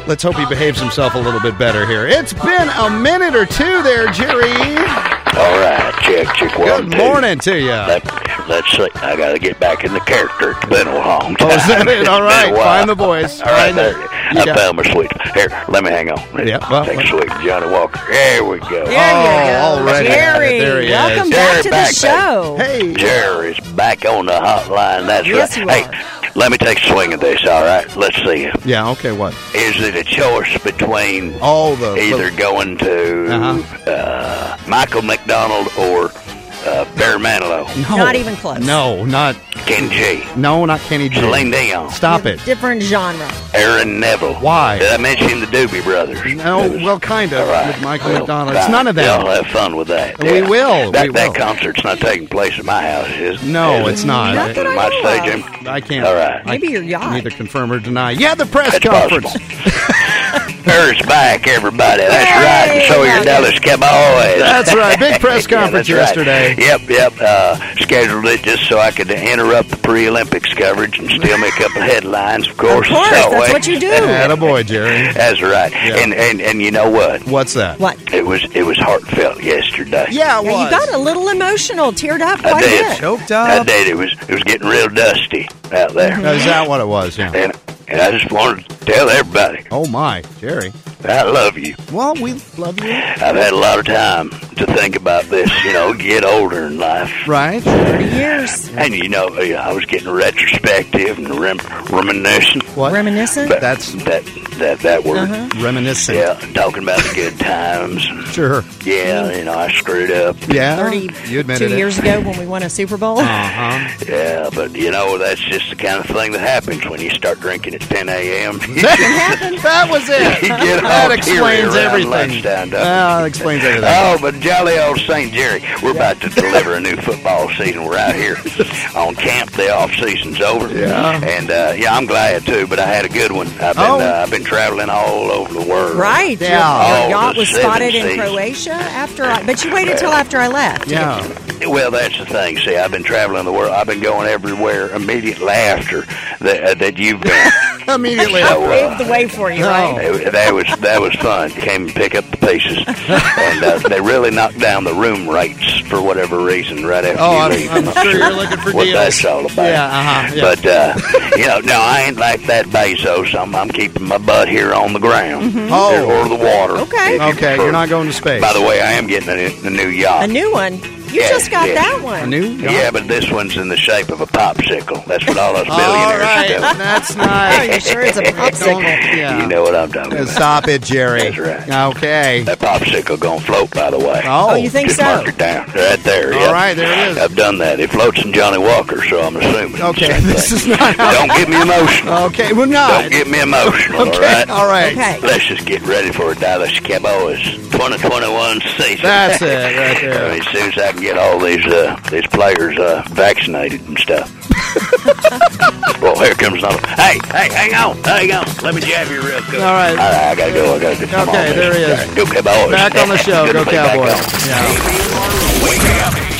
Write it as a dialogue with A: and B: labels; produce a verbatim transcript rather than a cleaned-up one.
A: Let's hope he behaves himself a little bit better here. It's been a minute or two there, Jerry.
B: All right, check, check, one,
A: Good
B: two.
A: morning to you.
B: Let, let's see. I got to get back in the character. It's been a long time.
A: Oh, is that it?
B: It's
A: All
B: been
A: right,
B: a while.
A: find the voice.
B: All right,
A: Find
B: there.
A: it.
B: I
A: You got-
B: found my sweet. Here, let me hang on.
A: Yeah, well,
B: Take
A: well.
B: sweet Johnny Walker. There we go.
C: There you
A: Oh,
C: go.
A: already.
C: Jerry,
A: There he is.
C: welcome
B: Jerry
C: back to
B: back,
C: the show.
A: Hey.
B: Jerry's back on the hotline. That's
C: Yes,
B: right.
C: you
B: Hey,
C: are.
B: let me take a swing at this, all right? Let's see.
A: Yeah, okay, what?
B: Is it a choice between
A: Oh, the...
B: either going to
A: Uh-huh.
B: uh, Michael McDonald or uh, Barry Manilow?
A: No.
C: Not even close.
A: No, not...
B: Ken G.
A: No, not Kenny G.
B: Celine Dion.
A: Stop it.
C: Different genre.
B: Aaron Neville.
A: Why?
B: Did I mention the Doobie Brothers?
A: No,
B: It was-
A: well, kind of,
B: All right.
A: with Michael
B: Well,
A: McDonald. It's
B: fine.
A: none of that.
B: Y'all have fun with that.
A: We
B: yeah.
A: will,
B: That,
A: we
B: that
A: will.
B: concert's not taking place at my house, is it?
A: No,
B: Is
A: it's
B: it?
A: not.
C: Not that I
B: Might
C: know
B: say,
C: of.
B: Jim.
A: I can't.
B: All right.
C: Maybe
A: I
C: your yacht.
A: neither confirm or deny. Yeah, the press
B: That's
A: conference.
B: Earth's back, everybody. That's
C: Yay,
B: right. And so your
C: Marcus.
B: Dallas Cowboys.
A: That's right. Big press
B: Yeah,
A: conference
B: that's right.
A: yesterday.
B: Yep, yep. Uh, scheduled it just so I could interrupt the pre-Olympics coverage and still make up the headlines, of course.
C: Of course,
B: that
C: that's
B: way.
C: what you do.
A: Attaboy, Jerry.
B: That's right.
A: Yeah.
B: And, and and you know what?
A: What's that?
C: What?
B: It was it was heartfelt yesterday.
A: Yeah, it
C: Yeah,
A: was.
C: you got a little emotional, teared up
B: I
C: quite a
B: did.
C: bit.
A: Choked
B: I
A: up.
B: did. It was it was getting real dusty out there,
A: Oh, is that what it was? Yeah.
B: and and I just wanted to tell everybody
A: Oh, my. Jerry.
B: I love you.
A: Well, we love you.
B: I've had a lot of time to think about this. You know, get older in life.
A: Right?
C: thirty years.
B: And you know, I was getting retrospective and rem- reminiscent.
A: What?
C: Reminiscent?
B: But
A: That's-
B: that that that word.
C: Uh-huh.
A: Reminiscent.
B: Yeah, talking about the good times.
A: Sure.
B: Yeah, you know, I screwed up.
A: Yeah.
C: thirty
A: You admitted
C: two
A: it.
C: years ago when we won a Super Bowl.
A: Uh-huh.
B: Yeah, but you know, that's just the kind of thing that happens when you start drinking at ten a.m.
A: That was it.
B: You get
A: That
B: all
A: explains
B: teary around
A: everything.
B: lunchtime, doesn't it?
A: Ah, that explains everything.
B: Oh, but jolly old Saint Jerry, we're about to deliver a new football season. We're out here on camp. The off season's over.
A: Yeah.
B: And uh, yeah, I'm glad too. But I had a good one. I've been
A: Oh.
B: uh, I've been traveling all over the world.
C: Right.
A: Yeah.
C: Your,
B: All
C: your yacht
B: the
C: was
B: seven
C: spotted in
B: seas.
C: Croatia after I, but you waited till after I left.
A: Yeah.
B: Well, that's the thing. See, I've been traveling the world. I've been going everywhere immediately after that, uh, that you've been.
A: Immediately.
B: So, uh,
C: Paved the way for you,
A: No.
C: right?
B: It- that was that was fun. Came and pick up the pieces, and uh, they really knocked down the room rates for whatever reason right after
A: Oh,
B: you
A: I'm,
B: leave.
A: I'm
B: not
A: sure you're looking for
B: what
A: deals.
B: that's all about.
A: Yeah, uh-huh. Yeah.
B: But uh, you know, no, I ain't like that Bezos. I'm I'm keeping my butt here on the ground
A: Oh.
B: or the water.
C: Okay.
B: if you
A: Okay,
B: prefer.
A: you're not going to space.
B: By the way, I am getting a, new- a new yacht.
C: A new one. You
B: Yeah,
C: just got
B: yeah.
C: that one.
A: A new?
B: Yeah, but this one's in the shape of a popsicle. That's what all us
A: All
B: billionaires
A: right.
B: do.
A: That's
C: Oh,
A: nice.
C: you sure it's a popsicle?
A: Yeah.
B: You know what I'm talking
A: Uh,
B: about.
A: Stop it, Jerry.
B: That's right.
A: Okay.
B: That popsicle gonna float, by the way.
A: Oh,
C: Oh, you think
B: Just
C: so?
B: mark it down right there.
A: All
B: yeah.
A: right, there it is.
B: I've done that. It floats in Johnny Walker, so I'm assuming. it's the
A: Okay,
B: same
A: this
B: thing.
A: is not how...
B: Don't get me emotional.
A: Okay, we're not.
B: Don't get me emotional.
A: Okay,
B: All right.
A: all right.
C: Okay.
B: Let's just get ready for a Dallas Cowboys twenty twenty-one season.
A: That's it, right there.
B: I mean, as soon as I can get all these uh, these players uh, vaccinated and stuff. Well, here comes another. Hey, hey, hang on, hang on. Let me jab you real quick.
A: All right.
B: All right, I gotta go. I gotta go. Come
A: Okay,
B: on,
A: there he
B: listen.
A: is.
B: Go Cowboys.
A: Back on the show.
B: Good
A: Go
B: to be back
A: Cowboys.
B: on.
A: Yeah.
D: Wake up